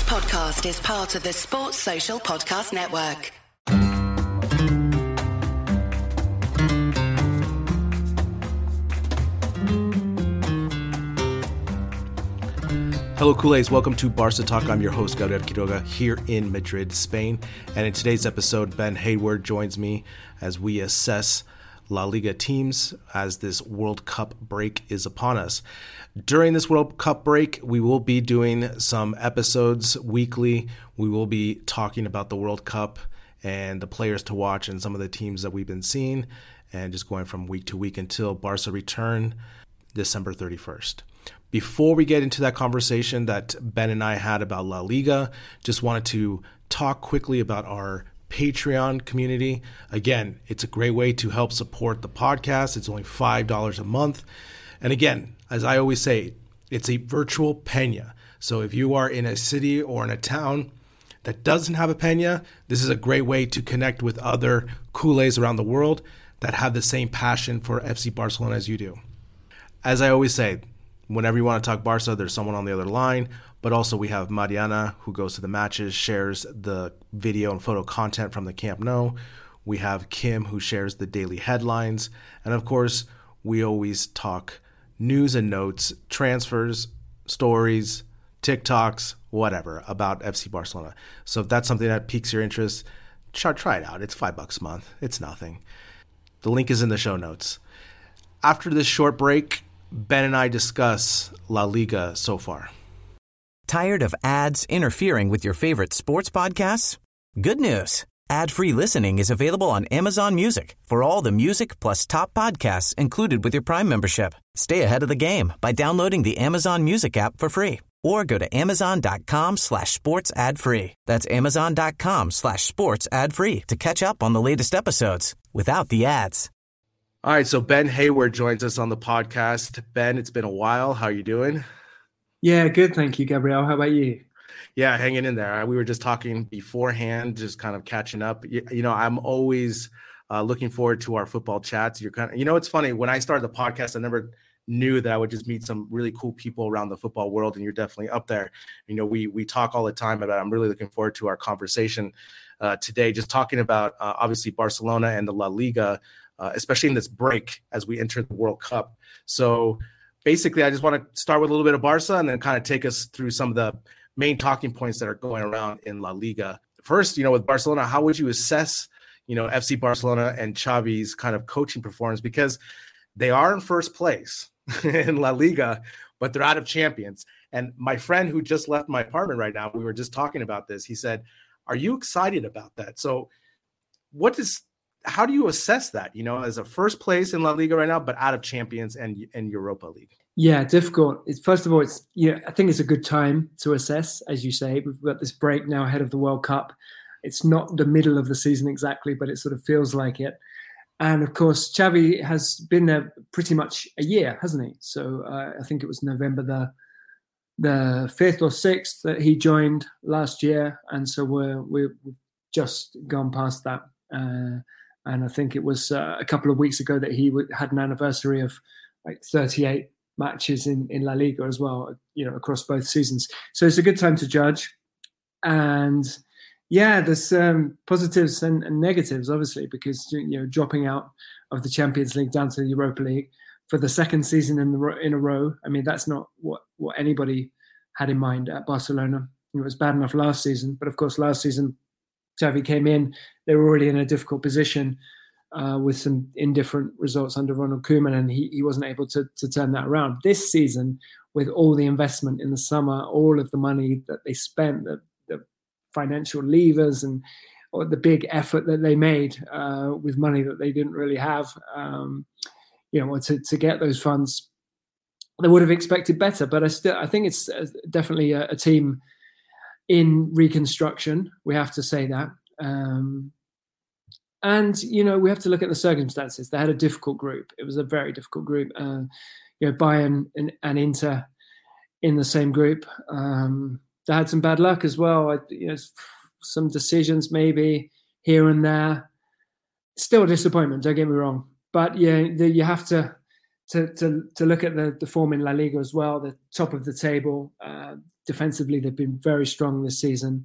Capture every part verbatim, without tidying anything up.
podcast is part of the Sports Social Podcast Network. Hello, Culés. Welcome to Barca Talk. I'm your host, Gabriel Quiroga, here in Madrid, Spain. And in today's episode, Ben Hayward joins me as we assess La Liga teams as this World Cup break is upon us. During this World Cup break, we will be doing some episodes weekly. We will be talking about the World Cup and the players to watch and some of the teams that we've been seeing, and just going from week to week until Barca return December thirty-first. Before we get into that conversation that Ben and I had about La Liga, just wanted to talk quickly about our Patreon community. Again, it's a great way to help support the podcast. It's only five dollars a month. And again, as I always say, it's a virtual peña. So if you are in a city or in a town that doesn't have a peña, this is a great way to connect with other culés around the world that have the same passion for F C Barcelona as you do. As I always say, whenever you want to talk Barca, there's someone on the other line. But also we have Mariana, who goes to the matches, shares the video and photo content from the Camp Nou. We have Kim, who shares the daily headlines. And of course, we always talk news and notes, transfers, stories, TikToks, whatever, about F C Barcelona. So if that's something that piques your interest, try, try it out. It's five bucks a month. It's nothing. The link is in the show notes. After this short break, Ben and I discuss La Liga so far. Tired of ads interfering with your favorite sports podcasts? Good news. Ad-free listening is available on Amazon Music for all the music plus top podcasts included with your Prime membership. Stay ahead of the game by downloading the Amazon Music app for free or go to amazon.com slash sports ad free. That's amazon.com slash sports ad free to catch up on the latest episodes without the ads. All right, so Ben Hayward joins us on the podcast. Ben, it's been a while. How are you doing? Yeah, good. Thank you, Gabriel. How about you? Yeah, hanging in there. We were just talking beforehand, just kind of catching up. You, you know, I'm always uh, looking forward to our football chats. You're kind of, you know, it's funny. When I started the podcast, I never knew that I would just meet some really cool people around the football world, and you're definitely up there. You know, we we talk all the time about. I'm really looking forward to our conversation uh, today, just talking about uh, obviously Barcelona and the La Liga. Uh, especially in this break as we enter the World Cup. So basically, I just want to start with a little bit of Barca and then kind of take us through some of the main talking points that are going around in La Liga. First, you know, with Barcelona, how would you assess, you know, F C Barcelona and Xavi's kind of coaching performance? Because they are in first place in La Liga, but they're out of champions. And my friend who just left my apartment right now, we were just talking about this. He said, are you excited about that? So what does How do you assess that, you know, as a first place in La Liga right now, but out of Champions and, and Europa League? Yeah, difficult. It's, first of all, it's you know, I think it's a good time to assess, as you say. We've got this break now ahead of the World Cup. It's not the middle of the season exactly, but it sort of feels like it. And of course, Xavi has been there pretty much a year, hasn't he? So uh, I think it was November the the fifth or sixth that he joined last year, and so we're we've just gone past that. Uh, And I think it was uh, a couple of weeks ago that he w- had an anniversary of like thirty-eight matches in, in La Liga as well, you know, across both seasons. So it's a good time to judge. And yeah, there's um, positives and, and negatives, obviously, because, you know, dropping out of the Champions League down to the Europa League for the second season in, the, in a row. I mean, that's not what, what anybody had in mind at Barcelona. It was bad enough last season, but of course, last season, Xavi came in, they were already in a difficult position uh, with some indifferent results under Ronald Koeman, and he, he wasn't able to, to turn that around. This season, with all the investment in the summer, all of the money that they spent, the, the financial levers and or the big effort that they made uh, with money that they didn't really have, um, you know, to, to get those funds, they would have expected better. But I still, I think it's definitely a, a team in reconstruction, we have to say that. Um, and, you know, we have to look at the circumstances. They had a difficult group. It was a very difficult group. Uh, you know, Bayern and, and Inter in the same group. Um, they had some bad luck as well. I, you know, some decisions maybe here and there. Still a disappointment, don't get me wrong. But yeah, the, you have to to to to look at the the form in La Liga as well, the top of the table. Uh, defensively, they've been very strong this season,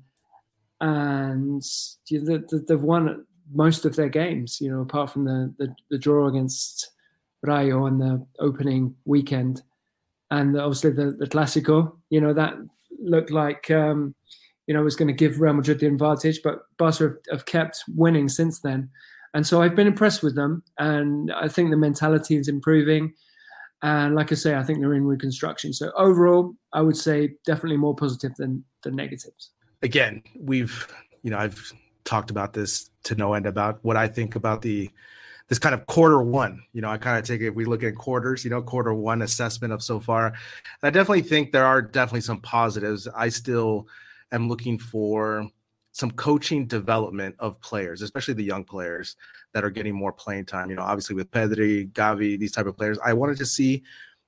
and they've won most of their games. You know, apart from the the, the draw against Rayo on the opening weekend, and obviously the the Clásico. You know, that looked like um, you know was going to give Real Madrid the advantage, but Barca have, have kept winning since then. And so I've been impressed with them, and I think the mentality is improving. And like I say, I think they're in reconstruction. So overall, I would say definitely more positive than than negatives. Again, we've, you know, I've talked about this to no end about what I think about the this kind of quarter one. You know, I kind of take it, if we look at quarters, you know, quarter one assessment of so far. And I definitely think there are definitely some positives. I still am looking for some coaching development of players, especially the young players that are getting more playing time. You know, obviously with Pedri, Gavi, these type of players, I wanted to see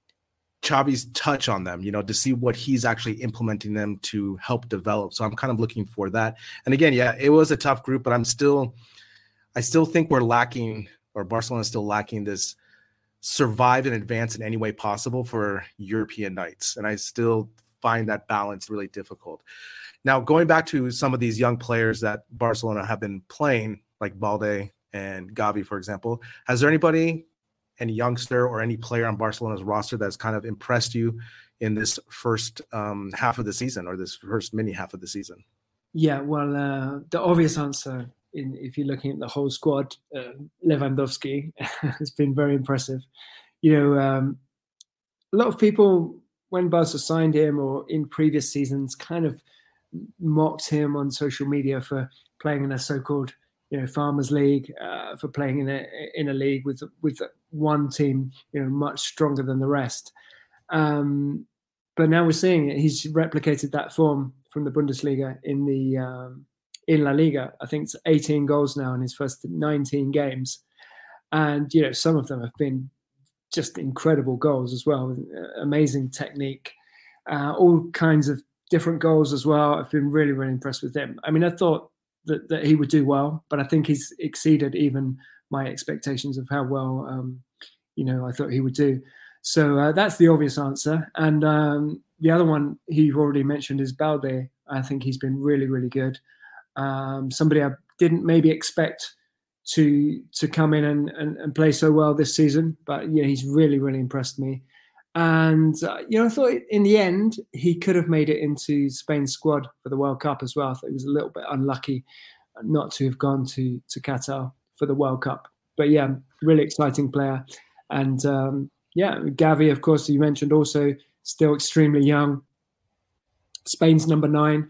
Xavi's touch on them, you know, to see what he's actually implementing them to help develop. So I'm kind of looking for that. And again, yeah, it was a tough group, but I'm still, I still think we're lacking, or Barcelona is still lacking this survive and advance in any way possible for European nights. And I still find that balance really difficult. Now, going back to some of these young players that Barcelona have been playing, like Balde and Gavi, for example, has there anybody, any youngster or any player on Barcelona's roster that's kind of impressed you in this first um, half of the season, or this first mini half of the season? Yeah, well, uh, the obvious answer, in, if you're looking at the whole squad, uh, Lewandowski has been very impressive. You know, um, a lot of people, when Barca signed him or in previous seasons, kind of mocked him on social media for playing in a so-called, you know, Farmers League, uh, for playing in a in a league with with one team, you know, much stronger than the rest. Um, but now we're seeing it. He's replicated that form from the Bundesliga in the um, in La Liga. I think it's eighteen goals now in his first nineteen games, and you know, some of them have been just incredible goals as well. Amazing technique, uh, all kinds of different goals as well. I've been really, really impressed with him. I mean, I thought that, that he would do well, but I think he's exceeded even my expectations of how well, um, you know, I thought he would do. So uh, that's the obvious answer. And um, the other one he already mentioned is Balde. I think he's been really, really good. Um, somebody I didn't maybe expect to to come in and, and, and play so well this season, but yeah, he's really, really impressed me. And, uh, you know, I thought in the end, he could have made it into Spain's squad for the World Cup as well. I thought he was a little bit unlucky not to have gone to, to Qatar for the World Cup. But, yeah, really exciting player. And, um, yeah, Gavi, of course, you mentioned also still extremely young. Spain's number nine.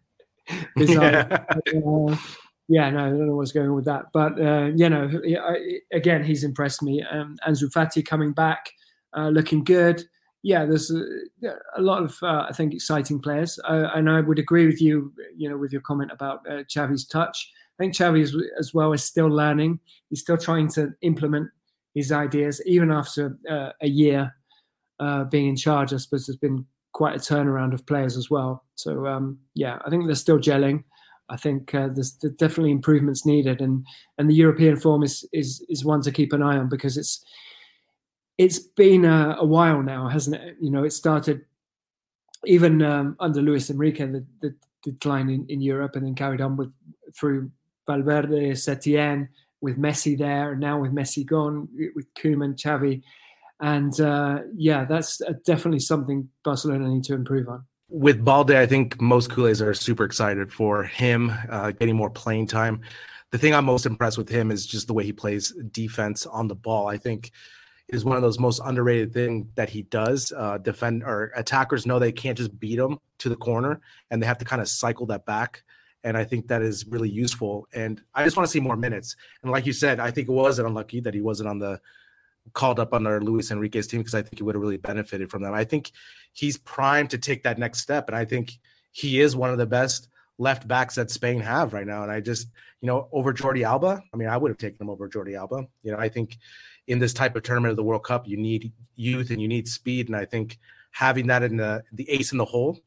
yeah. uh, yeah, no, I don't know what's going on with that. But, uh, you know, again, he's impressed me. Um, Ansu Fati coming back. Uh, looking good. Yeah, there's a, a lot of, uh, I think, exciting players. Uh, and I would agree with you, you know, with your comment about uh, Xavi's touch. I think Xavi is, as well is still learning. He's still trying to implement his ideas, even after uh, a year uh, being in charge. I suppose there's been quite a turnaround of players as well. So, um, yeah, I think they're still gelling. I think uh, there's definitely improvements needed. And and the European form is is is one to keep an eye on, because it's It's been a, a while now, hasn't it? You know, it started even um, under Luis Enrique, the, the decline in, in Europe, and then carried on with through Valverde, Setien, with Messi there, and now with Messi gone, with Koeman, Xavi. And uh, yeah, that's definitely something Barcelona need to improve on. With Balde, I think most Culés are super excited for him uh, getting more playing time. The thing I'm most impressed with him is just the way he plays defense on the ball. I think is one of those most underrated things that he does. Uh, defend or attackers know they can't just beat him to the corner, and they have to kind of cycle that back. And I think that is really useful. And I just want to see more minutes. And like you said, I think it was unlucky that he wasn't on the called up under Luis Enrique's team, because I think he would have really benefited from them. I think he's primed to take that next step, and I think he is one of the best left backs that Spain have right now. And I just, you know, over Jordi Alba, I mean, I would have taken him over Jordi Alba. You know, I think in this type of tournament of the World Cup, you need youth and you need speed. And I think having that in the, the ace in the hole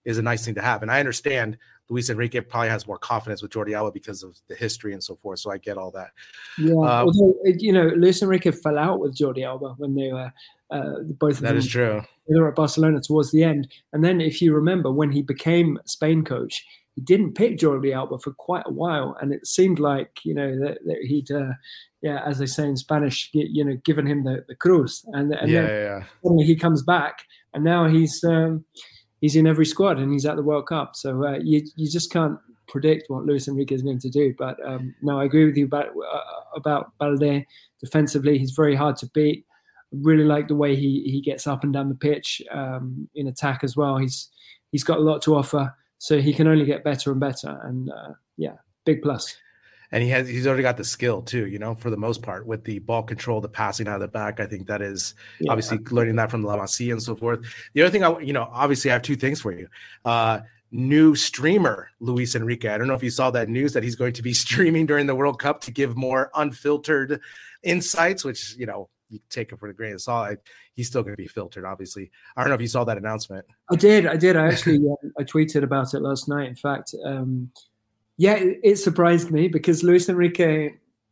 is a nice thing to have. And I understand Luis Enrique probably has more confidence with Jordi Alba because of the history and so forth. So I get all that. Yeah, uh, although, you know, Luis Enrique fell out with Jordi Alba when they were uh, both of that them. is true. They were at Barcelona towards the end. And then if you remember, when he became Spain coach, he didn't pick Jordi Alba for quite a while. And it seemed like, you know, that, that he'd, uh, yeah, as they say in Spanish, you know, given him the, the cruz. And, and yeah, then yeah, yeah. suddenly he comes back and now he's um, he's in every squad and he's at the World Cup. So uh, you you just can't predict what Luis Enrique is going to do. But um, no, I agree with you about, uh, about Balde. Defensively, he's very hard to beat. Really like the way he he gets up and down the pitch um, in attack as well. He's he's got a lot to offer, so he can only get better and better. And uh, yeah, big plus. And he has he's already got the skill too, you know, for the most part with the ball control, the passing out of the back. I think that is yeah. obviously learning that from La Masia and so forth. The other thing, I you know, obviously I have two things for you. Uh, new streamer Luis Enrique. I don't know if you saw that news that he's going to be streaming during the World Cup to give more unfiltered insights, which, you know, you take it for the grain of salt. He's still going to be filtered, obviously. I don't know if you saw that announcement. I did. I did. I actually uh, I tweeted about it last night. In fact, um, yeah, it, it surprised me because Luis Enrique,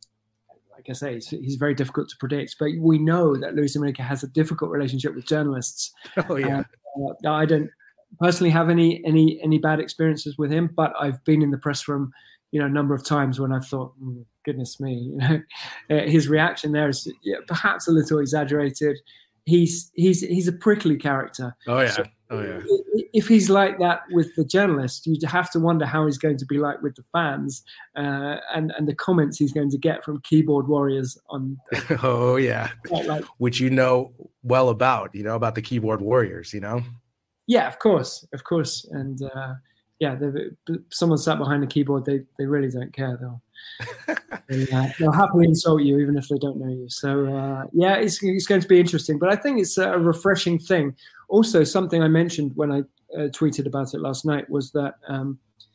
like I say, he's, he's very difficult to predict. But we know that Luis Enrique has a difficult relationship with journalists. Oh yeah. Uh, I don't personally have any any any bad experiences with him, but I've been in the press room, you know, a number of times when I've thought, mm, goodness me, you know, uh, his reaction there is yeah, perhaps a little exaggerated. He's he's he's a prickly character. Oh yeah, so oh yeah. If he's like that with the journalist, you have to wonder how he's going to be like with the fans uh, and and the comments he's going to get from keyboard warriors on. Oh yeah, like, which you know well about, you know about the keyboard warriors, you know. Yeah, of course, of course, and. Uh, Yeah, someone sat behind the keyboard. They they really don't care. They'll they'll, uh, they'll happily insult you even if they don't know you. So uh, yeah, it's it's going to be interesting. But I think it's a refreshing thing. Also, something I mentioned when I uh, tweeted about it last night was that um,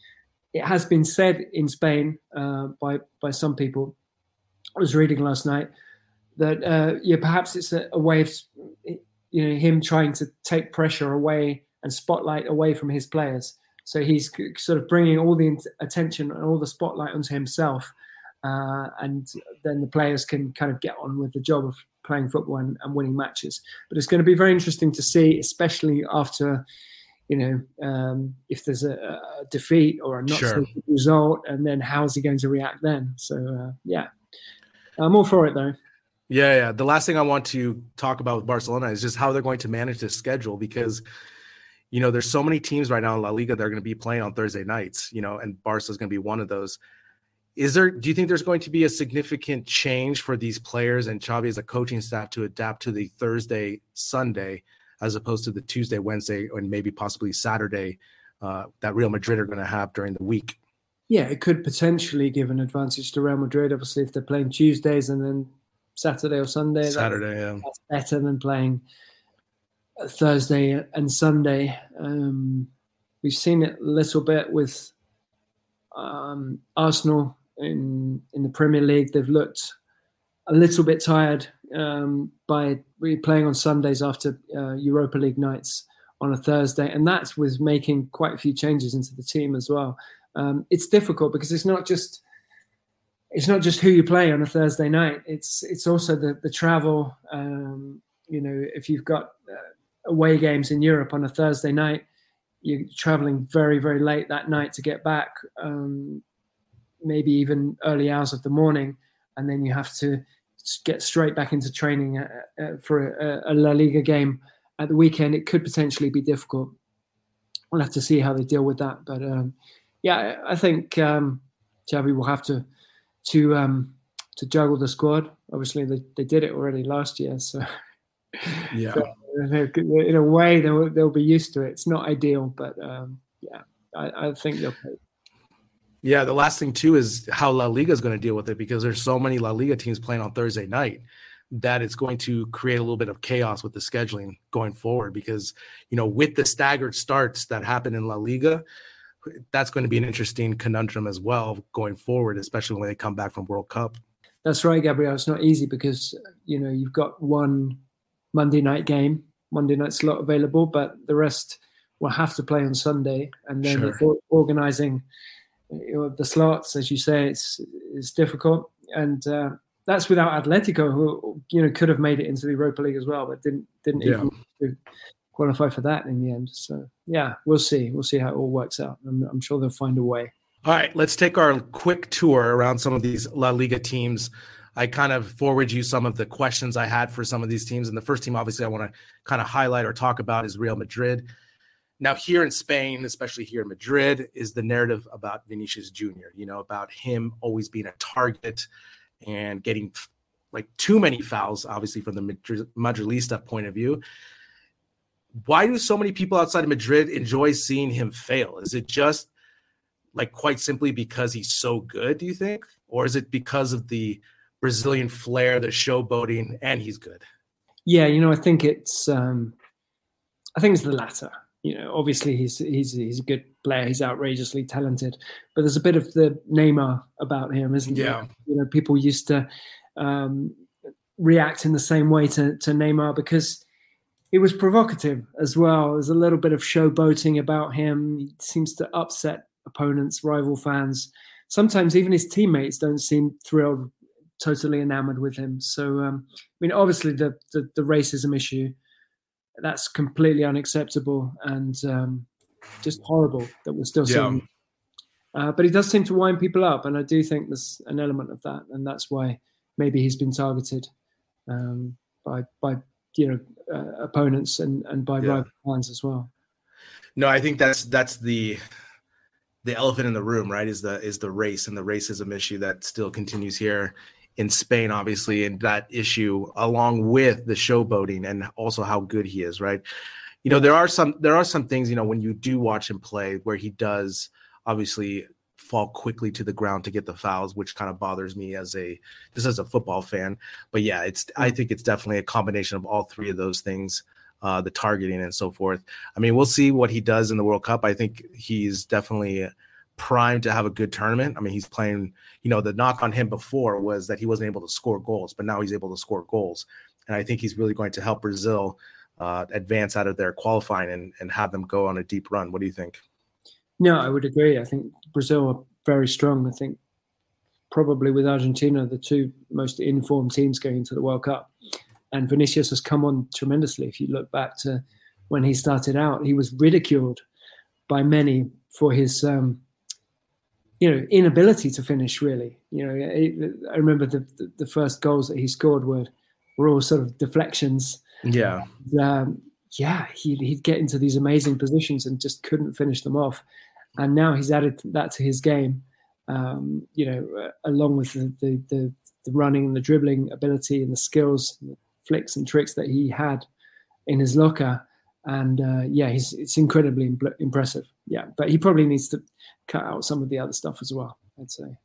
it has been said in Spain uh, by by some people. I was reading last night that uh, yeah, perhaps it's a, a way of you know him trying to take pressure away and spotlight away from his players. So he's sort of bringing all the attention and all the spotlight onto himself. Uh, and then the players can kind of get on with the job of playing football and, and winning matches. But it's going to be very interesting to see, especially after, you know, um, if there's a, a defeat or a not sure. so good result, and then how's he going to react then? So, uh, yeah, I'm all for it, though. Yeah, yeah. The last thing I want to talk about with Barcelona is just how they're going to manage this schedule because – you know, there's so many teams right now in La Liga that are going to be playing on Thursday nights, you know, and Barca is going to be one of those. Is there, do you think there's going to be a significant change for these players and Xavi as a coaching staff to adapt to the Thursday, Sunday, as opposed to the Tuesday, Wednesday, and maybe possibly Saturday uh, that Real Madrid are going to have during the week? Yeah, it could potentially give an advantage to Real Madrid. Obviously, if they're playing Tuesdays and then Saturday or Sunday, Saturday, that's, yeah. that's better than playing Thursday and Sunday. Um, we've seen it a little bit with um, Arsenal in in the Premier League. They've looked a little bit tired um, by playing on Sundays after uh, Europa League nights on a Thursday, and that's with making quite a few changes into the team as well. Um, it's difficult because it's not just it's not just who you play on a Thursday night. It's it's also the the travel. Um, you know, if you've got uh, away games in Europe on a Thursday night, you're traveling very, very late that night to get back, um, maybe even early hours of the morning. And then you have to get straight back into training uh, uh, for a, a La Liga game at the weekend. It could potentially be difficult. We'll have to see how they deal with that. But um, yeah, I think um, Xavi will have to to um, to juggle the squad. Obviously, they, they did it already last year. So yeah. So, in a way, they'll they'll be used to it. It's not ideal, but um, yeah, I, I think they'll play. Yeah, the last thing too is how La Liga is going to deal with it because there's so many La Liga teams playing on Thursday night that it's going to create a little bit of chaos with the scheduling going forward. Because you know, with the staggered starts that happen in La Liga, that's going to be an interesting conundrum as well going forward, especially when they come back from World Cup. That's right, Gabriel. It's not easy because you know you've got one Monday night game, Monday night slot available, but the rest will have to play on Sunday, and then Sure. it's organizing you know, the slots, as you say, it's it's difficult, and uh, that's without Atletico, who you know could have made it into the Europa League as well, but didn't didn't Yeah. even qualify for that in the end. So yeah, we'll see. We'll see how it all works out. I'm, I'm sure they'll find a way. All right, let's take our quick tour around some of these La Liga teams. I kind of forward you some of the questions I had for some of these teams. And the first team, obviously, I want to kind of highlight or talk about is Real Madrid. Now, here in Spain, especially here in Madrid, is the narrative about Vinicius Junior, you know, about him always being a target and getting like too many fouls, obviously, from the Madrid, Madridista point of view. Why do so many people outside of Madrid enjoy seeing him fail? Is it just like quite simply because he's so good, do you think? Or is it because of the Brazilian flair, the showboating, and he's good? Yeah, you know, I think it's um, I think it's the latter. You know, obviously he's he's he's a good player. He's outrageously talented, but there's a bit of the Neymar about him, isn't Yeah. there? You know, people used to um, react in the same way to, to Neymar because he was provocative as well. There's a little bit of showboating about him. He seems to upset opponents, rival fans. Sometimes even his teammates don't seem thrilled, totally enamored with him. So, um, I mean, obviously the, the the racism issue, that's completely unacceptable and um, just horrible that we're still Yeah. seeing. Uh, but he does seem to wind people up, and I do think there's an element of that, and that's why maybe he's been targeted um, by by you know uh, opponents and and by Yeah. rival fans as well. No, I think that's that's the the elephant in the room, right? Is the is the race and the racism issue that still continues here in Spain, obviously, and that issue along with the showboating and also how good he is, right? You know, there are some there are some things, you know, when you do watch him play where he does obviously fall quickly to the ground to get the fouls, which kind of bothers me as a just as a football fan. But yeah, it's I think it's definitely a combination of all three of those things, uh, the targeting and so forth. I mean, we'll see what he does in the World Cup. I think he's definitely primed to have a good tournament. I mean, he's playing, you know, the knock on him before was that he wasn't able to score goals, but now he's able to score goals. And I think he's really going to help Brazil uh, advance out of their qualifying and, and have them go on a deep run. What do you think? No, I would agree. I think Brazil are very strong. I think probably with Argentina, the two most informed teams going into the World Cup. And Vinicius has come on tremendously. If you look back to when he started out, he was ridiculed by many for his um, you know, inability to finish, really. You know, it, I remember the, the the first goals that he scored were were all sort of deflections. Yeah. Um, yeah, he'd, he'd get into these amazing positions and just couldn't finish them off. And now he's added that to his game, um, you know, uh, along with the, the, the, the running and the dribbling ability and the skills, and the flicks and tricks that he had in his locker. And uh, yeah, he's it's incredibly imp- impressive. Yeah, but he probably needs to cut out some of the other stuff as well, I'd say.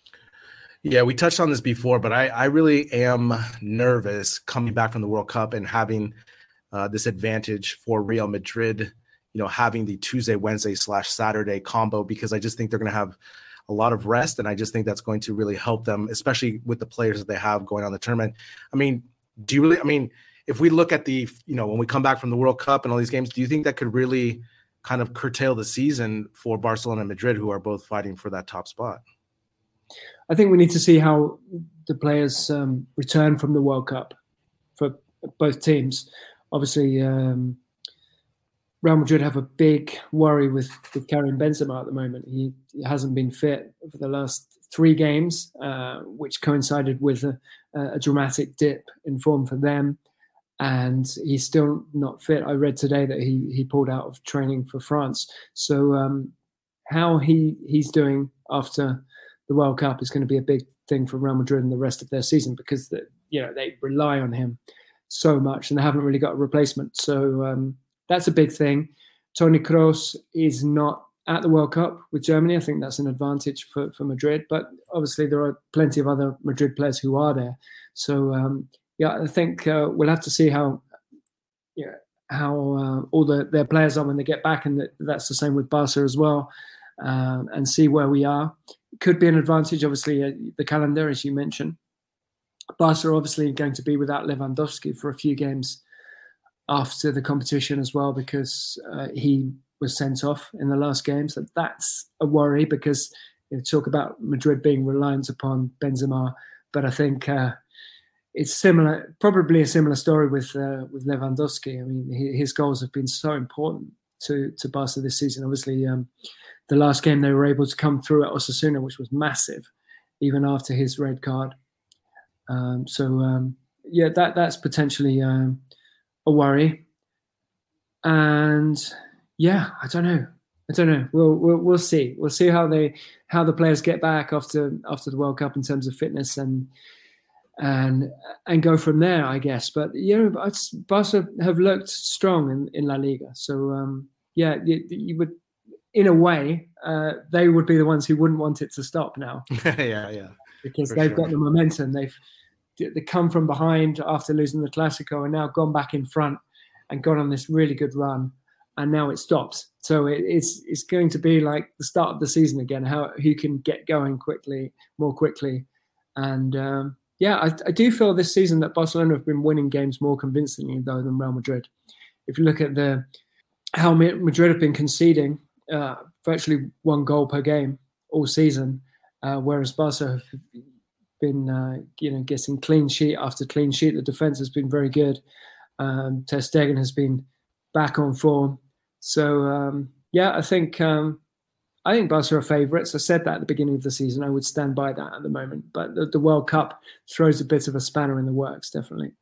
Yeah, we touched on this before, but I, I really am nervous coming back from the World Cup and having uh, this advantage for Real Madrid, you know, having the Tuesday, Wednesday slash Saturday combo, because I just think they're going to have a lot of rest. And I just think that's going to really help them, especially with the players that they have going on the tournament. I mean, do you really, I mean, if we look at the, you know, when we come back from the World Cup and all these games, do you think that could really kind of curtail the season for Barcelona and Madrid, who are both fighting for that top spot? I think we need to see how the players um, return from the World Cup for both teams. Obviously, um, Real Madrid have a big worry with, with Karim Benzema at the moment. He, he hasn't been fit for the last three games, uh, which coincided with a, a dramatic dip in form for them. And he's still not fit. I read today that he he pulled out of training for France. So um, how he he's doing after the World Cup is going to be a big thing for Real Madrid and the rest of their season, because the, you know they rely on him so much and they haven't really got a replacement. So um, that's a big thing. Toni Kroos is not at the World Cup with Germany. I think that's an advantage for, for Madrid. But obviously there are plenty of other Madrid players who are there. So um, yeah, I think uh, we'll have to see how you know, how uh, all the, their players are when they get back, and that, that's the same with Barca as well, uh, and see where we are. It could be an advantage, obviously, uh, the calendar, as you mentioned. Barca are obviously going to be without Lewandowski for a few games after the competition as well, because uh, he was sent off in the last game. So that's a worry, because you know, talk about Madrid being reliant upon Benzema, but I think uh, it's similar, probably a similar story with uh, with Lewandowski. I mean, he, his goals have been so important to to Barca this season. Obviously, um, the last game they were able to come through at Osasuna, which was massive, even after his red card. Um, so um, yeah, that that's potentially um, a worry. And yeah, I don't know. I don't know. We'll, we'll we'll see. We'll see how they how the players get back after after the World Cup in terms of fitness and and and go from there, I guess. But you know, Barca have looked strong in, in La Liga. So um, yeah, you, you would, in a way, uh, they would be the ones who wouldn't want it to stop now. yeah, yeah. Because For they've sure. got the momentum. They've they come from behind after losing the Clásico and now gone back in front and gone on this really good run. And now it stops. So it, it's it's going to be like the start of the season again, how who can get going quickly, more quickly. And um, yeah, I, I do feel this season that Barcelona have been winning games more convincingly, though, than Real Madrid. If you look at the how Madrid have been conceding uh, virtually one goal per game all season, uh, whereas Barca have been uh, you know getting clean sheet after clean sheet. The defense has been very good. Um, Ter Stegen has been back on form. So um, yeah, I think um, I think Barca are favourites. I said that at the beginning of the season. I would stand by that at the moment. But the, the World Cup throws a bit of a spanner in the works, definitely.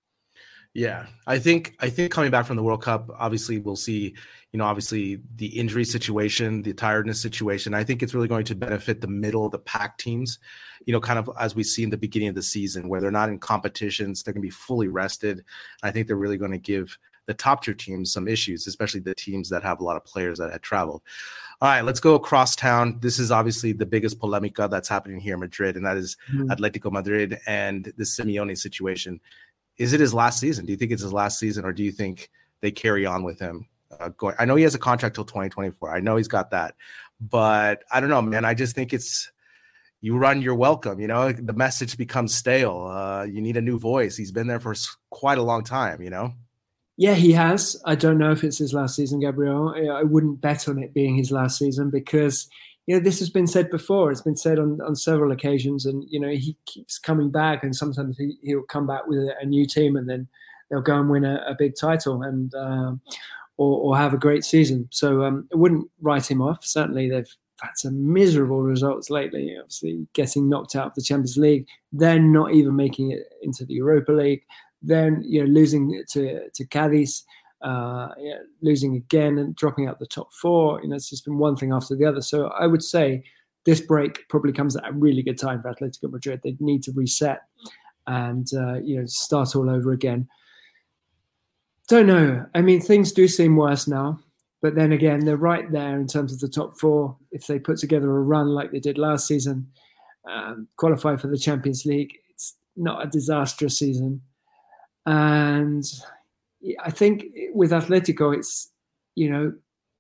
Yeah, I think I think coming back from the World Cup, obviously we'll see, you know, obviously the injury situation, the tiredness situation. I think it's really going to benefit the middle of the pack teams, you know, kind of as we see in the beginning of the season, where they're not in competitions, they're going to be fully rested. I think they're really going to give the top tier teams some issues, especially the teams that have a lot of players that had traveled. All right, let's go across town. This is obviously the biggest polemica that's happening here in Madrid, and that is mm-hmm. Atletico Madrid and the Simeone situation. Is it his last season? Do you think it's his last season, or do you think they carry on with him? Uh, going? I know he has a contract till twenty twenty-four. I know he's got that, but I don't know, man. I just think it's you run, you're welcome. You know, the message becomes stale. Uh, you need a new voice. He's been there for quite a long time. You know. Yeah, he has. I don't know if it's his last season, Gabriel. I wouldn't bet on it being his last season because, you know, this has been said before. It's been said on, on several occasions, and, you know, he keeps coming back, and sometimes he, he'll come back with a, a new team, and then they'll go and win a, a big title and um, or, or have a great season. So um, I wouldn't write him off. Certainly they've had some miserable results lately, obviously getting knocked out of the Champions League, then not even making it into the Europa League, then, you know, losing to to Cadiz, uh, yeah, losing again and dropping out the top four. You know, it's just been one thing after the other. So I would say this break probably comes at a really good time for Atletico Madrid. They need to reset and uh, you know start all over again. Don't know. I mean, things do seem worse now, but then again, they're right there in terms of the top four. If they put together a run like they did last season, um, qualify for the Champions League, it's not a disastrous season. And I think with Atletico, it's, you know,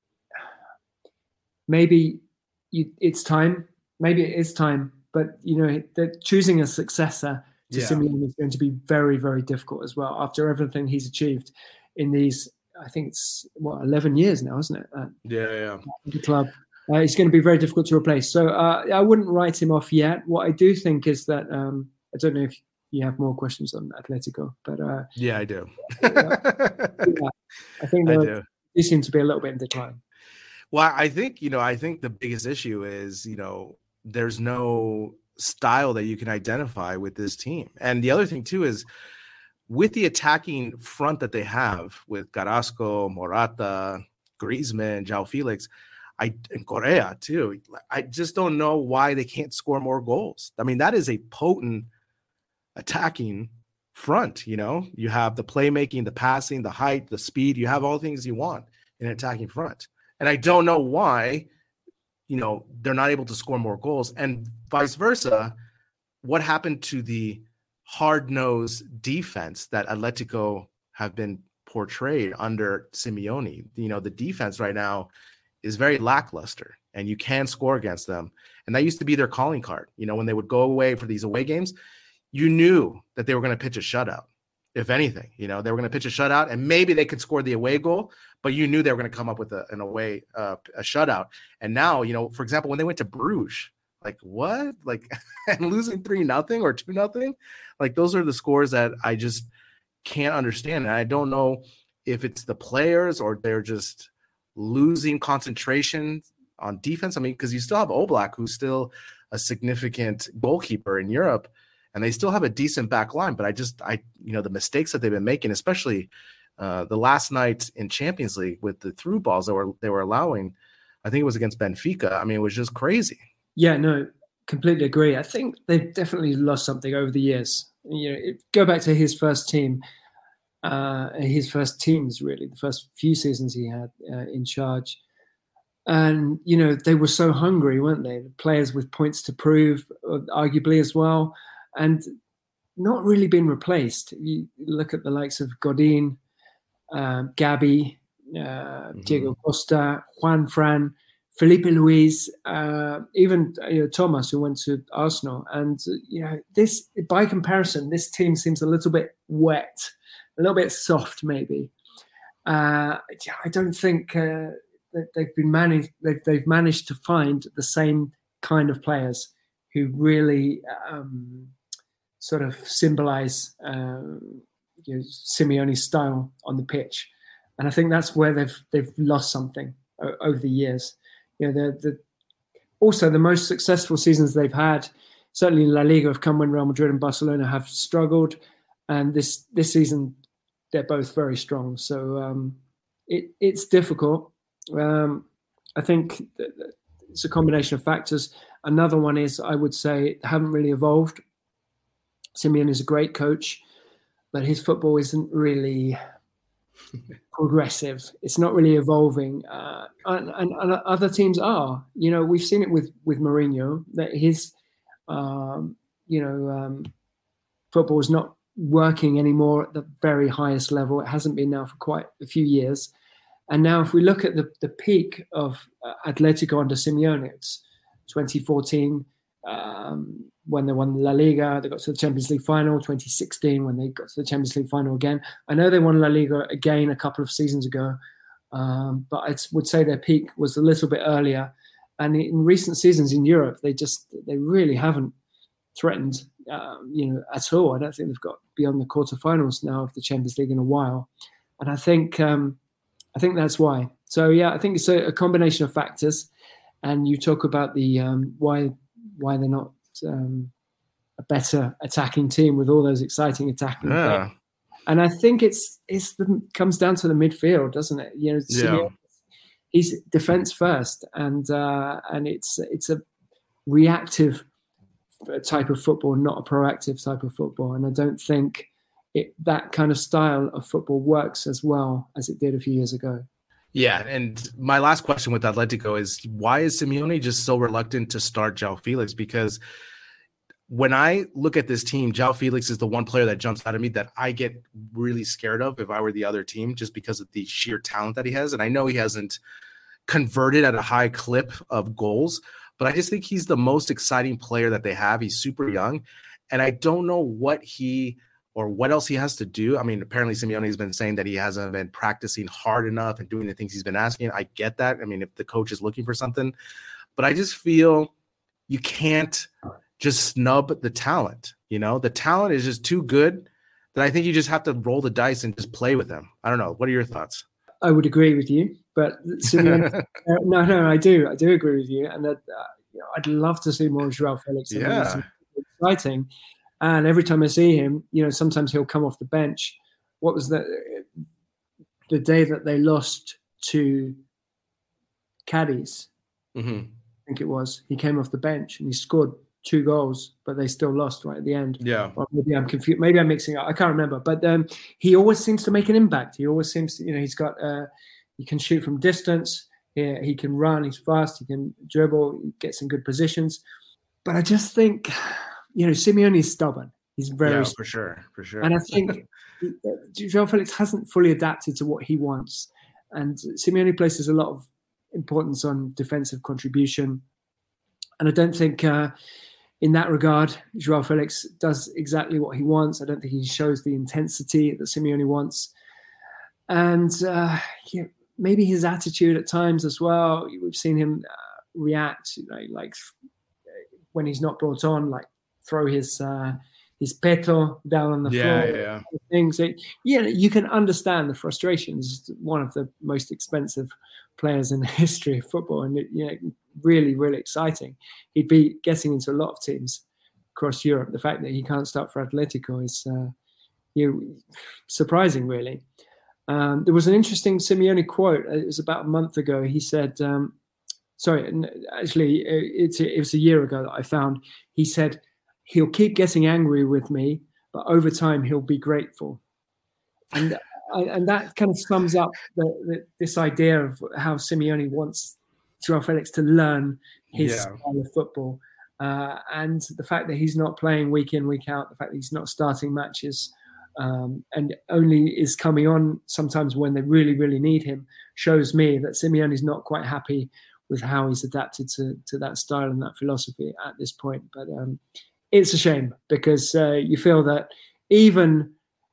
maybe you, it's time. Maybe it is time. But, you know, they're choosing a successor to yeah. Simeone is going to be very, very difficult as well after everything he's achieved in these, I think it's, what, eleven years now, isn't it? Uh, yeah, yeah. The club. Uh, it's going to be very difficult to replace. So uh, I wouldn't write him off yet. What I do think is that, um, I don't know if you have more questions on Atletico, but uh, yeah, I do. yeah, I think I do. They seem to be a little bit in decline. Well, I think you know, I think the biggest issue is you know, there's no style that you can identify with this team, and the other thing too is with the attacking front that they have with Carrasco, Morata, Griezmann, João Felix, I and Correa too. I just don't know why they can't score more goals. I mean, that is a potent attacking front. You know, you have the playmaking, the passing, the height, the speed. You have all the things you want in an attacking front. And I don't know why, you know, they're not able to score more goals. And vice versa, what happened to the hard-nosed defense that Atletico have been portrayed under Simeone? You know, the defense right now is very lackluster, and you can score against them. And that used to be their calling card. You know, when they would go away for these away games, you knew that they were going to pitch a shutout. if anything. You know, they were going to pitch a shutout, and maybe they could score the away goal, but you knew they were going to come up with a, an away uh, a shutout. And now, you know, for example, when they went to Bruges, like what, like, and losing three nothing or two nothing, like those are the scores that I just can't understand. And I don't know if it's the players or they're just losing concentration on defense. I mean, because you still have Oblak, who's still a significant goalkeeper in Europe, and they still have a decent back line. But I just, I, you know, the mistakes that they've been making, especially uh, the last night in Champions League with the through balls that were they were allowing, I think it was against Benfica. I mean, it was just crazy. Yeah, no, completely agree. I think they've definitely lost something over the years. You know, it, go back to his first team, uh, his first teams, really, the first few seasons he had uh, in charge. And, you know, they were so hungry, weren't they? The players with points to prove, arguably as well, and not really been replaced. You look at the likes of Godin, uh, Gabi, uh, mm-hmm. Diego Costa, Juan Fran, Felipe Luis, uh, even you know, Thomas, who went to Arsenal. And, uh, you know, this, by comparison, this team seems a little bit wet, a little bit soft, maybe. Uh, I don't think uh, that they've been managed, they've, they've managed to find the same kind of players who really um, sort of symbolize uh, you know, Simeone's style on the pitch. And I think that's where they've they've lost something o- over the years. You know, the, the also the most successful seasons they've had, certainly in La Liga, have come when Real Madrid and Barcelona have struggled, and this this season they're both very strong. So um, it it's difficult. Um, I think it's a combination of factors. Another one is, I would say, haven't really evolved. Simeone is a great coach, but his football isn't really progressive. It's not really evolving, uh, and, and, and other teams are. You know, we've seen it with with Mourinho, that his, um, you know, um, football is not working anymore at the very highest level. It hasn't been now for quite a few years. And now, if we look at the the peak of uh, Atletico under Simeone, it's twenty fourteen. Um, when they won La Liga, they got to the Champions League final. twenty sixteen, when they got to the Champions League final again. I know they won La Liga again a couple of seasons ago, um, but I would say their peak was a little bit earlier. And in recent seasons in Europe, they just they really haven't threatened, uh, you know, at all. I don't think they've got beyond the quarterfinals now of the Champions League in a while, and I think um, I think that's why. So yeah, I think it's a, a combination of factors. And you talk about the um, why. why they're not um, a better attacking team with all those exciting attacking yeah. players. And I think it's it's the, comes down to the midfield, doesn't it? You know, yeah. he's defense first, and uh, and it's it's a reactive type of football, not a proactive type of football. And I don't think it, that kind of style of football works as well as it did a few years ago. Yeah, and my last question with Atletico is, why is Simeone just so reluctant to start João Felix? Because when I look at this team, João Felix is the one player that jumps out at me that I get really scared of if I were the other team, just because of the sheer talent that he has. And I know he hasn't converted at a high clip of goals, but I just think he's the most exciting player that they have. He's super young, and I don't know what he – or what else he has to do. I mean, apparently Simeone has been saying that he hasn't been practicing hard enough and doing the things he's been asking. I get that. I mean, if the coach is looking for something, but I just feel you can't just snub the talent. You know, the talent is just too good that I think you just have to roll the dice and just play with them. I don't know. What are your thoughts? I would agree with you, but Simeone, uh, no, no, I do. I do agree with you. And that, uh, you know, I'd love to see more João Felix. Yeah. Exciting. And every time I see him, you know, sometimes he'll come off the bench. What was that? The day that they lost to Cadiz, mm-hmm. I think it was, he came off the bench and he scored two goals, but they still lost right at the end. Yeah. Or maybe I'm confused. Maybe I'm mixing up. I can't remember. But um, he always seems to make an impact. He always seems to, you know, he's got, uh, he can shoot from distance. He, he can run. He's fast. He can dribble. He gets in good positions. But I just think, you know, Simeone is stubborn. He's very yeah, stubborn. for sure, for sure. And I think João Felix hasn't fully adapted to what he wants. And Simeone places a lot of importance on defensive contribution. And I don't think, uh, in that regard, Joao Felix does exactly what he wants. I don't think he shows the intensity that Simeone wants. And uh, yeah, maybe his attitude at times as well. We've seen him uh, react, you know, like when he's not brought on, like throw his uh, his peto down on the yeah, floor. Yeah, things. It, yeah, you can understand the frustrations. One of the most expensive players in the history of football, and it, you know, really, really exciting. He'd be getting into a lot of teams across Europe. The fact that he can't start for Atletico is uh, you know, surprising, really. Um, there was an interesting Simeone quote. It was about a month ago. He said, um, sorry, actually, it's, it was a year ago that I found. He said, he'll keep getting angry with me, but over time he'll be grateful. And and that kind of sums up the, the, this idea of how Simeone wants Joao Felix to learn his yeah. style of football. Uh, and the fact that he's not playing week in, week out, the fact that he's not starting matches, Um, and only is coming on sometimes when they really, really need him, shows me that Simeone is not quite happy with how he's adapted to, to that style and that philosophy at this point. But um, it's a shame because uh, you feel that even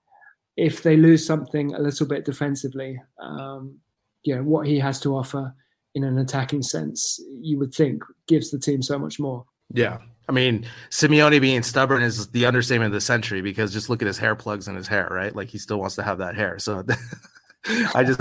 if they lose something a little bit defensively, um, you know, what he has to offer in an attacking sense, you would think gives the team so much more. Yeah. I mean, Simeone being stubborn is the understatement of the century because just look at his hair plugs in his hair, right? Like he still wants to have that hair. So I just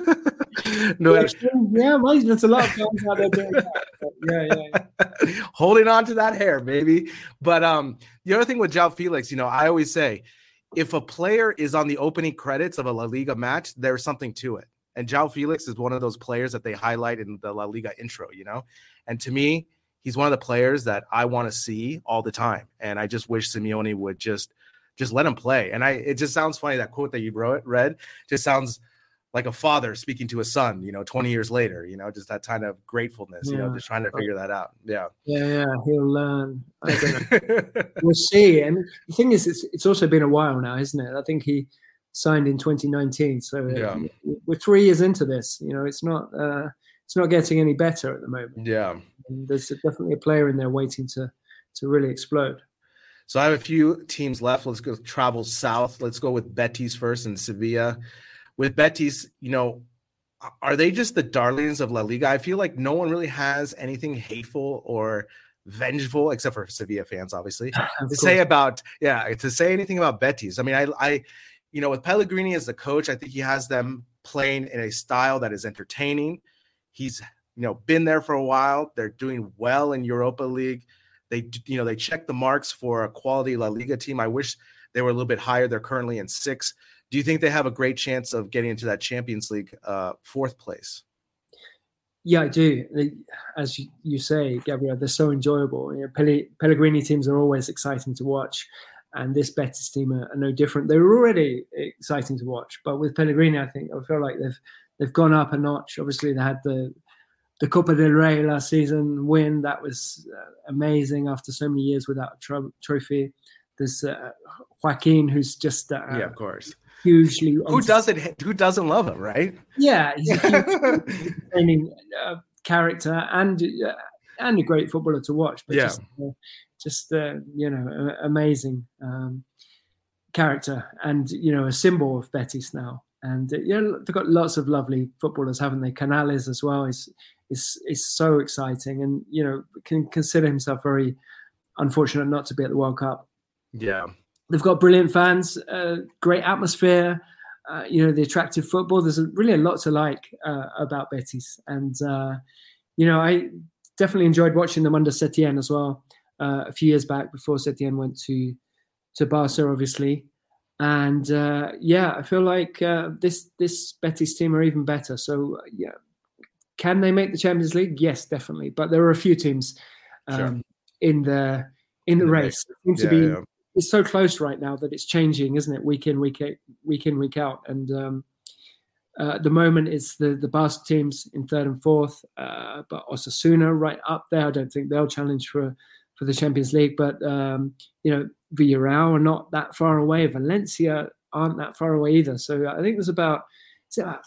no. Yeah, yeah, well, there's a lot of guys out there doing that. But yeah, yeah, yeah. Holding on to that hair, baby. But um, the other thing with Joao Felix, you know, I always say, if a player is on the opening credits of a La Liga match, there's something to it. And Joao Felix is one of those players that they highlight in the La Liga intro, you know? And to me, he's one of the players that I want to see all the time. And I just wish Simeone would just just let him play. And I it just sounds funny, that quote that you wrote, read, just sounds like a father speaking to a son, you know, twenty years later, you know, just that kind of gratefulness, you yeah. know, just trying to figure that out. Yeah. Yeah, yeah, he'll learn. I don't know. We'll see. And the thing is, it's, it's also been a while now, isn't it? I think he signed in twenty nineteen. So yeah. we're three years into this. You know, it's not uh, it's not getting any better at the moment. Yeah. And there's definitely a player in there waiting to to really explode. So I have a few teams left. Let's go travel south. Let's go with Betis first and Sevilla. With Betis, you know, are they just the darlings of La Liga? I feel like no one really has anything hateful or vengeful, except for Sevilla fans, obviously, to course. say about, yeah, to say anything about Betis. I mean, I, I, you know, with Pellegrini as the coach, I think he has them playing in a style that is entertaining. He's, you know, been there for a while. They're doing well in Europa League. They, you know, they check the marks for a quality La Liga team. I wish they were a little bit higher. They're currently in sixth. Do you think they have a great chance of getting into that Champions League uh, fourth place? Yeah, I do. They, as you, you say, Gabriel, they're so enjoyable. You know, Pelle, Pellegrini teams are always exciting to watch, and this Betis team are, are no different. They were already exciting to watch, but with Pellegrini, I think I feel like they've they've gone up a notch. Obviously, they had the the Copa del Rey last season win. That was uh, amazing after so many years without a tro- trophy. There's uh, Joaquin, who's just uh, yeah, of course. Hugely who doesn't who doesn't love him, right? Yeah, he's a huge entertaining uh, character and uh, and a great footballer to watch. But yeah, just, uh, just uh, you know, uh, amazing um, character and you know a symbol of Betis now. And uh, you know they've got lots of lovely footballers, haven't they? Canales as well is is is so exciting, and you know can consider himself very unfortunate not to be at the World Cup. Yeah. They've got brilliant fans, uh, great atmosphere, uh, you know, the attractive football. There's a, really a lot to like uh, about Betis. And, uh, you know, I definitely enjoyed watching them under Setien as well uh, a few years back before Setien went to to Barca, obviously. And, uh, yeah, I feel like uh, this this Betis team are even better. So, yeah, can they make the Champions League? Yes, definitely. But there are a few teams um, sure. in the in the, the race. It seems yeah, to be... Yeah. It's so close right now that it's changing, isn't it? Week in, week out, week in, week out. And um, uh, at the moment, it's the the Basque teams in third and fourth, uh, but Osasuna right up there. I don't think they'll challenge for for the Champions League, but um, you know, Villarreal are not that far away. Valencia aren't that far away either. So I think there's about, is it about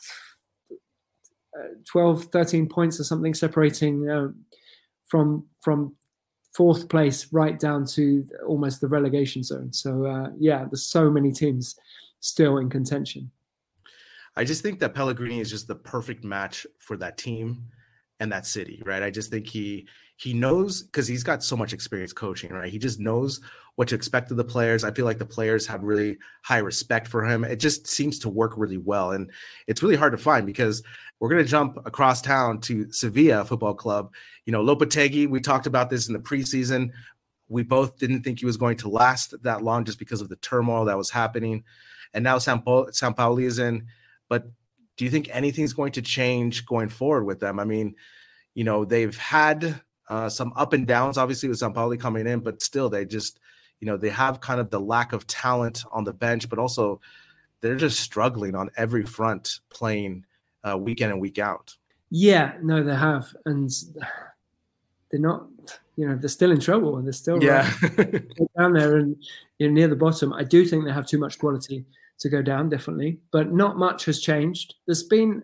twelve, thirteen points or something separating uh, from from. fourth place right down to almost the relegation zone. So uh, yeah, there's so many teams still in contention. I just think that Pellegrini is just the perfect match for that team and that city, right? I just think he he knows, because he's got so much experience coaching, right? He just knows what to expect of the players. I feel like the players have really high respect for him. It just seems to work really well. And it's really hard to find, because we're going to jump across town to Sevilla Football Club. You know, Lopetegui, we talked about this in the preseason. We both didn't think he was going to last that long just because of the turmoil that was happening. And now Sampaoli is in. But do you think anything's going to change going forward with them? I mean, you know, they've had uh, some up and downs, obviously, with Sampaoli coming in, but still they just, you know, they have kind of the lack of talent on the bench, but also they're just struggling on every front, playing uh, week in and week out. Yeah, no, they have. And they're not, you know, they're still in trouble, and they're still yeah. right down there and, you know, near the bottom. I do think they have too much quality to go down, definitely, but not much has changed. There's been,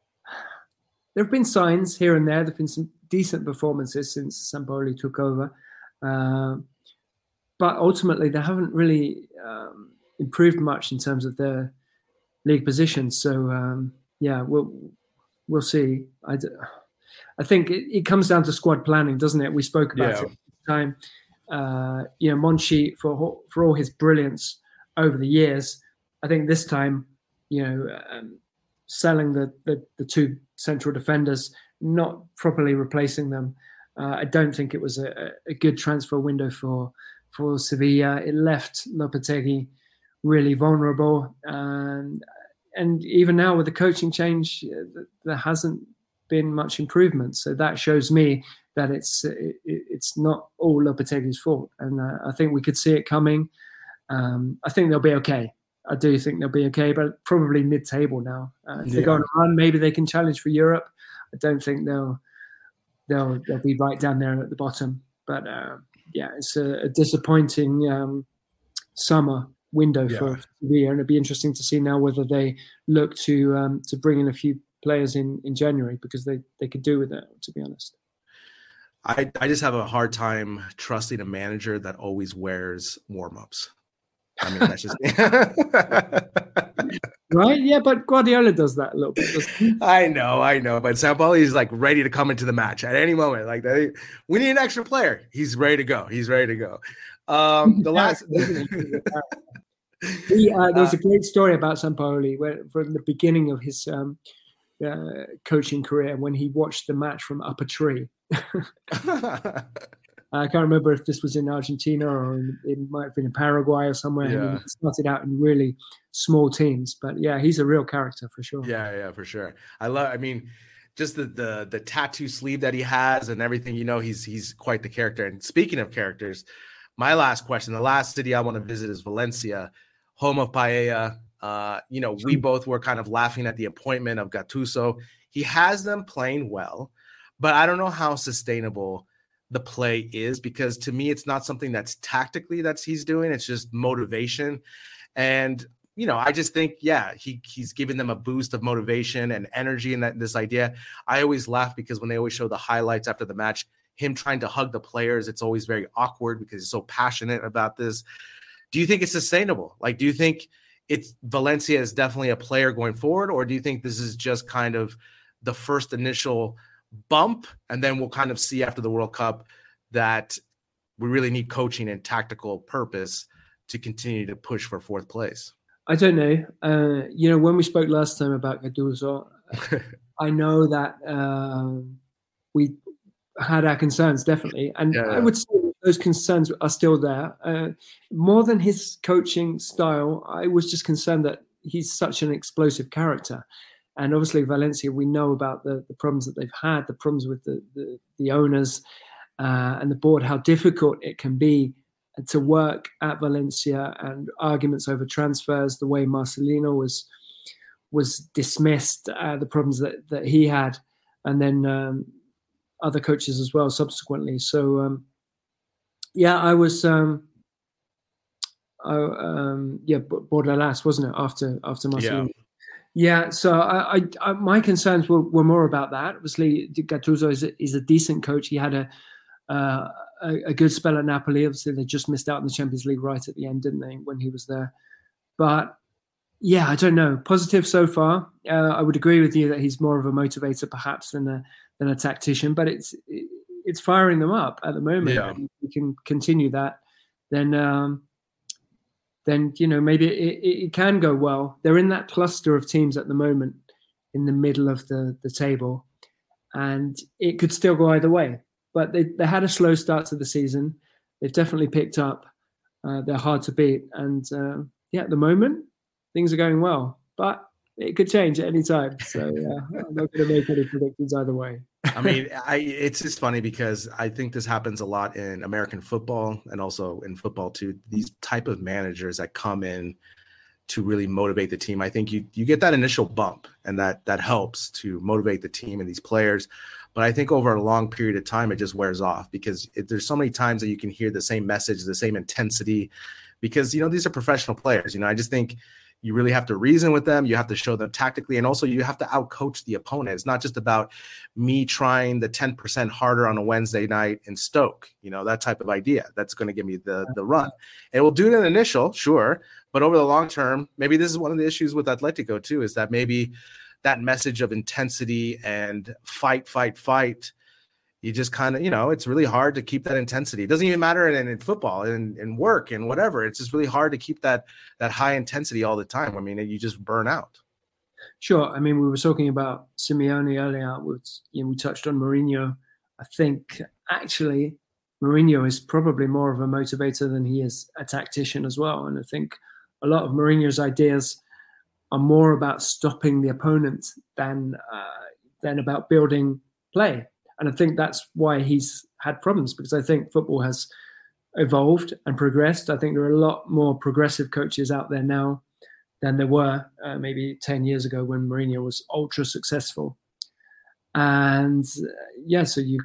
there have been signs here and there. There have been some decent performances since Sampaoli took over. Uh, but ultimately, they haven't really um, improved much in terms of their league position. So, um, yeah, we'll we'll see. I, d- I think it, it comes down to squad planning, doesn't it? We spoke about yeah. it at the time. Uh, you know, Monchi, for for all his brilliance over the years, I think this time, you know, um, selling the, the the two central defenders, not properly replacing them, uh, I don't think it was a, a good transfer window for for Sevilla. It left Lopetegui really vulnerable, and and even now with the coaching change, there hasn't been much improvement. So that shows me that it's it, it's not all Lopetegui's fault, and uh, I think we could see it coming. Um, I think they'll be okay. I do think they'll be okay, but probably mid-table now. Uh, if yeah. they go on a run, maybe they can challenge for Europe. I don't think they'll they'll they'll be right down there at the bottom. But uh, yeah, it's a, a disappointing um, summer window yeah. for Sevilla, and it'd be interesting to see now whether they look to um, to bring in a few players in, in January, because they, they could do with it, to be honest. I I just have a hard time trusting a manager that always wears warm-ups. I mean, that's just right. Yeah, but Guardiola does that a little bit. I know, I know. But Sampaoli is like ready to come into the match at any moment. Like, they, we need an extra player. He's ready to go. He's ready to go. Um, the last. he, uh, there was a great story about Sampaoli where, from the beginning of his um, uh, coaching career, when he watched the match from up a tree. I can't remember if this was in Argentina or in, it might have been in Paraguay or somewhere. Yeah. He started out in really small teams, but yeah, he's a real character for sure. Yeah, yeah, for sure. I love. I mean, just the the the tattoo sleeve that he has and everything. You know, he's he's quite the character. And speaking of characters, my last question: the last city I want to visit is Valencia, home of Paella. Uh, you know, we both were kind of laughing at the appointment of Gattuso. He has them playing well, but I don't know how sustainable the play is, because to me, it's not something that's tactically that's he's doing. It's just motivation. And, you know, I just think, yeah, he he's giving them a boost of motivation and energy in that this idea. I always laugh because when they always show the highlights after the match, him trying to hug the players, it's always very awkward because he's so passionate about this. Do you think it's sustainable? Like, do you think it's Valencia is definitely a player going forward, or do you think this is just kind of the first initial bump, and then we'll kind of see after the World Cup that we really need coaching and tactical purpose to continue to push for fourth place? I don't know. Uh, you know, when we spoke last time about Gattuso, I know that um, we had our concerns, definitely. And yeah, yeah. I would say those concerns are still there. Uh, more than his coaching style, I was just concerned that he's such an explosive character. And obviously Valencia, we know about the, the problems that they've had, the problems with the, the, the owners uh, and the board, how difficult it can be to work at Valencia, and arguments over transfers, the way Marcelino was was dismissed, uh, the problems that, that he had, and then um, other coaches as well subsequently. So, um, yeah, I was, um, I, um, yeah, Bordalas, wasn't it, after after Marcelino? Yeah. Yeah, so I, I, I, my concerns were, were more about that. Obviously, Gattuso is a, is a decent coach. He had a uh, a, a good spell at Napoli. Obviously, they just missed out in the Champions League right at the end, didn't they, when he was there? But yeah, I don't know. Positive so far. Uh, I would agree with you that he's more of a motivator, perhaps, than a than a tactician. But it's it, it's firing them up at the moment. Yeah. If we can continue that, then um, then you know maybe it, it, it can go well. They're in that cluster of teams at the moment, in the middle of the the table, and it could still go either way. But they they had a slow start to the season. They've definitely picked up. Uh, they're hard to beat, and uh, yeah, at the moment, things are going well, but it could change at any time. So yeah, I'm not going to make any predictions either way. I mean, I, it's just funny because I think this happens a lot in American football and also in football too. These type of managers that come in to really motivate the team. I think you you get that initial bump, and that that helps to motivate the team and these players. But I think over a long period of time, it just wears off because it, there's so many times that you can hear the same message, the same intensity, because, you know, these are professional players. You know, I just think you really have to reason with them. You have to show them tactically, and also you have to outcoach the opponent. It's not just about me trying the ten percent harder on a Wednesday night in Stoke, you know, that type of idea. That's going to give me the, the run. It will do it in initial, sure. But over the long term, maybe this is one of the issues with Atletico too, is that maybe that message of intensity and fight, fight, fight, you just kind of, you know, it's really hard to keep that intensity. It doesn't even matter in, in football and in, in work and whatever. It's just really hard to keep that that high intensity all the time. I mean, you just burn out. Sure. I mean, we were talking about Simeone earlier. With, you know, we touched on Mourinho. I think actually Mourinho is probably more of a motivator than he is a tactician as well. And I think a lot of Mourinho's ideas are more about stopping the opponent than uh, than about building play. And I think that's why he's had problems, because I think football has evolved and progressed. I think there are a lot more progressive coaches out there now than there were uh, maybe ten years ago when Mourinho was ultra successful. And uh, yeah, so you,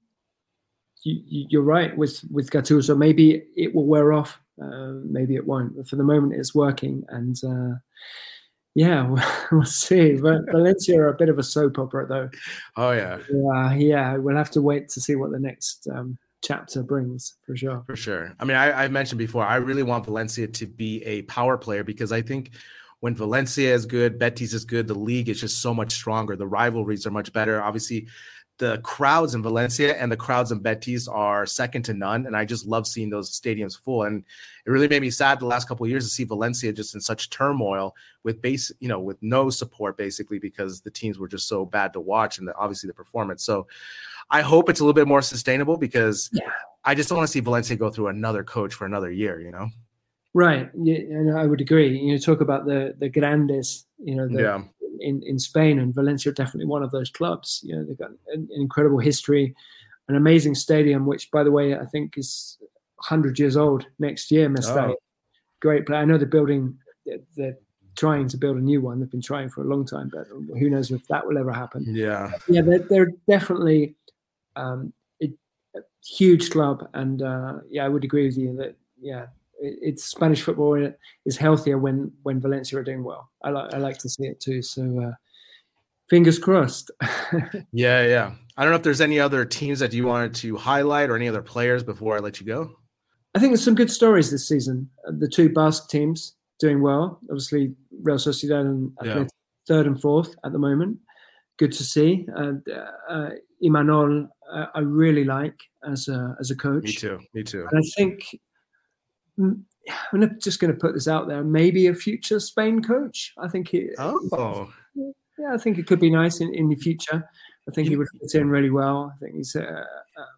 you you're right with with Gattuso. Maybe it will wear off. Uh, maybe it won't. But for the moment, it's working. And uh, yeah, we'll see. But Valencia are a bit of a soap opera, though. Oh, yeah. Yeah, yeah. We'll have to wait to see what the next um, chapter brings, for sure. For sure. I mean, I, I mentioned before, I really want Valencia to be a power player, because I think when Valencia is good, Betis is good, the league is just so much stronger. The rivalries are much better. Obviously, the crowds in Valencia and the crowds in Betis are second to none. And I just love seeing those stadiums full. And it really made me sad the last couple of years to see Valencia just in such turmoil with base, you know, with no support, basically, because the teams were just so bad to watch, and the, obviously the performance. So I hope it's a little bit more sustainable, because yeah. I just don't want to see Valencia go through another coach for another year, you know? Right. Yeah, and I would agree. You know, talk about the, the grandes, you know, the, yeah. in, in Spain, and Valencia are definitely one of those clubs. You know, they've got an, an incredible history, an amazing stadium, which, by the way, I think is one hundred years old next year, Mestalla. Oh. Great play. I know they're building, they're, they're trying to build a new one. They've been trying for a long time, but who knows if that will ever happen. Yeah. Yeah, they're, they're definitely um, a, a huge club. And uh, yeah, I would agree with you that, yeah, it's Spanish football is healthier when when Valencia are doing well. I like I like to see it too. So uh, fingers crossed. yeah, yeah. I don't know if there's any other teams that you wanted to highlight or any other players before I let you go. I think there's some good stories this season. The two Basque teams doing well. Obviously, Real Sociedad and Athletic, yeah. third and fourth at the moment. Good to see. And uh, uh, Imanol, uh, I really like as a as a coach. Me too. Me too. And I think. I'm just going to put this out there. Maybe a future Spain coach. I think it. Oh, yeah. I think it could be nice in, in the future. I think he would fit in really well. I think he's a, a,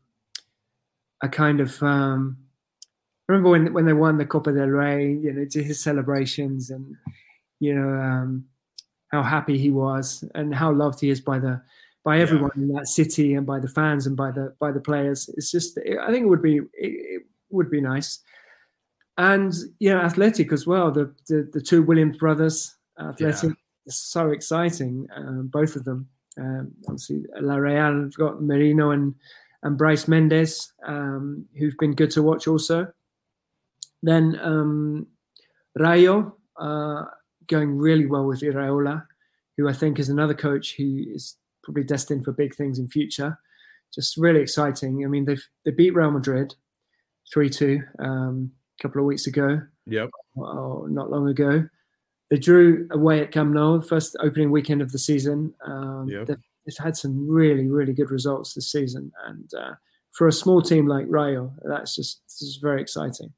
a kind of. Um, I remember when when they won the Copa del Rey. You know, his celebrations and you know um, how happy he was and how loved he is by the by everyone yeah. in that city and by the fans and by the by the players. It's just. I think it would be. It, it would be nice. And, you know, Athletic as well, the the, the two Williams brothers, Athletic, yeah. is so exciting, um, both of them. Um, obviously, La Real have got Merino and, and Bryce Mendes, um, who've been good to watch also. Then um, Rayo, uh, going really well with Iraola, who I think is another coach who is probably destined for big things in future. just really exciting. I mean, they've they beat Real Madrid three two um, a couple of weeks ago. Yep. Or not long ago. They drew away at Camp Nou, the first opening weekend of the season. Um, yep. they've, they've had some really, really good results this season. And uh, for a small team like Rayo, that's just, just very exciting.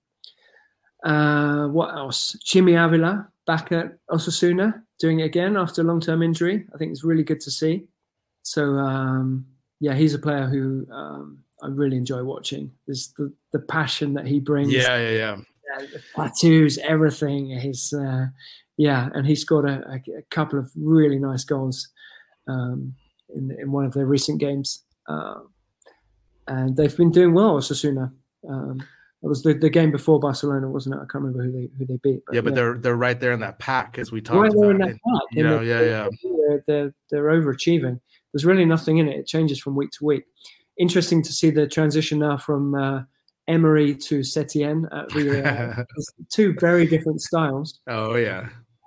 Uh, what else? Chimi Avila back at Osasuna, doing it again after a long-term injury. I think it's really good to see. So, um, yeah, he's a player who um, I really enjoy watching. There's the, the passion that he brings. Yeah, yeah, yeah. yeah the tattoos, everything. His, uh, yeah, and he scored a, a, a couple of really nice goals um, in, in one of their recent games. Uh, and they've been doing well, Osasuna. Um, It was the, the game before Barcelona, wasn't it? I can't remember who they who they beat. But yeah, but yeah. they're they're right there in that pack as we talked right about. There in that pack. You know, yeah, yeah. They're, they're they're overachieving. There's really nothing in it. It changes from week to week. Interesting to see the transition now from uh, Emery to Setien at Villarreal. Two very different styles. Oh yeah.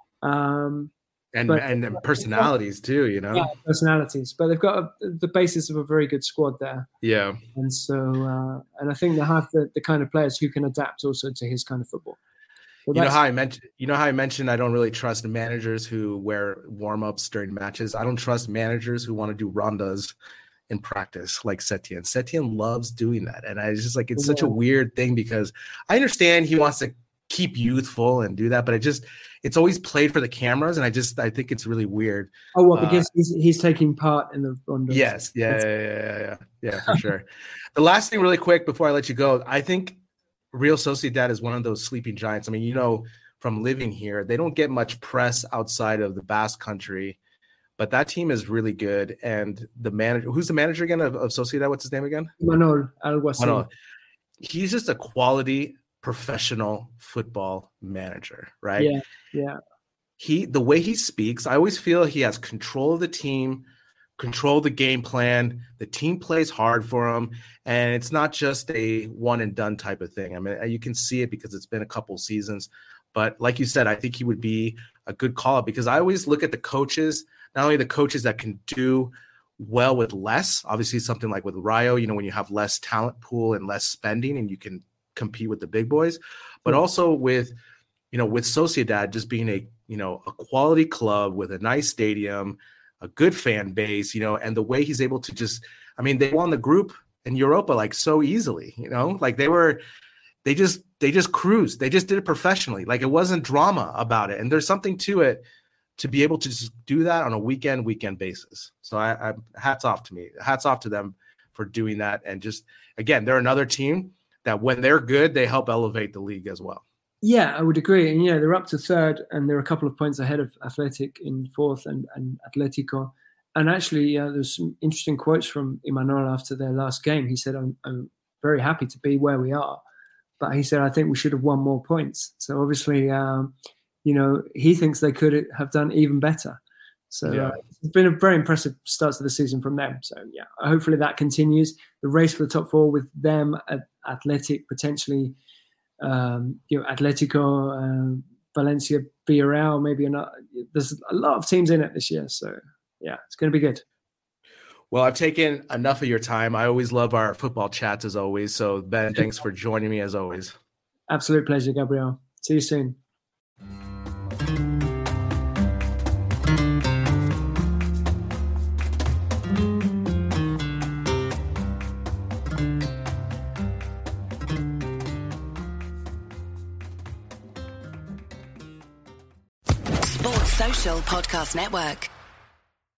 Um, and but, and personalities too, you know. Yeah, personalities, but they've got a, the basis of a very good squad there. Yeah, and so uh, and I think they have the, the kind of players who can adapt also to his kind of football. So you know how I mentioned. You know how I mentioned I don't really trust managers who wear warm ups during matches. I don't trust managers who want to do rondas in practice like Setien. Setien loves doing that, and I just like it's yeah. such a weird thing because I understand he wants to keep youthful and do that, but it just it's always played for the cameras, and I just I think it's really weird. Oh well, because uh, he's, he's taking part in the rondas. Yes, yeah, yeah, yeah, yeah, yeah, for sure. The last thing, really quick, before I let you go, I think Real Sociedad is one of those sleeping giants. I mean, you know, from living here, they don't get much press outside of the Basque Country, but that team is really good. And the manager, who's the manager again of, of Sociedad? What's his name again? Manol Alguacil. Manol. He's just a quality professional football manager, right? Yeah, yeah. He, the way he speaks, I always feel he has control of the team, control the game plan. The team plays hard for him, and it's not just a one and done type of thing. I mean, you can see it because it's been a couple seasons. But like you said, I think he would be a good call because I always look at the coaches, not only the coaches that can do well with less, obviously something like with Rayo, you know, when you have less talent pool and less spending and you can compete with the big boys, but also with, you know, with Sociedad just being a, you know, a quality club with a nice stadium, a good fan base, you know, and the way he's able to just, I mean, they won the group in Europa like so easily, you know, like they were, they just, they just cruised. They just did it professionally. Like it wasn't drama about it. And there's something to it to be able to just do that on a weekend, weekend basis. So I, I hats off to me, hats off to them for doing that. And just, again, they're another team that when they're good, they help elevate the league as well. Yeah, I would agree. And, yeah, they're up to third and they're a couple of points ahead of Athletic in fourth and, and Atletico. And actually, uh, there's some interesting quotes from Imanol after their last game. He said, I'm, I'm very happy to be where we are. But he said, I think we should have won more points. So obviously, um, you know, he thinks they could have done even better. So yeah. uh, it's been a very impressive start to the season from them. So, yeah, hopefully that continues. The race for the top four with them, at Athletic, potentially, um, you know, Atletico, uh, Valencia, Villarreal, maybe another. There's a lot of teams in it this year. So, yeah, it's going to be good. Well, I've taken enough of your time. I always love our football chats as always. So, Ben, thanks for joining me as always. Absolute pleasure, Gabriel. See you soon. Sports Social Podcast Network.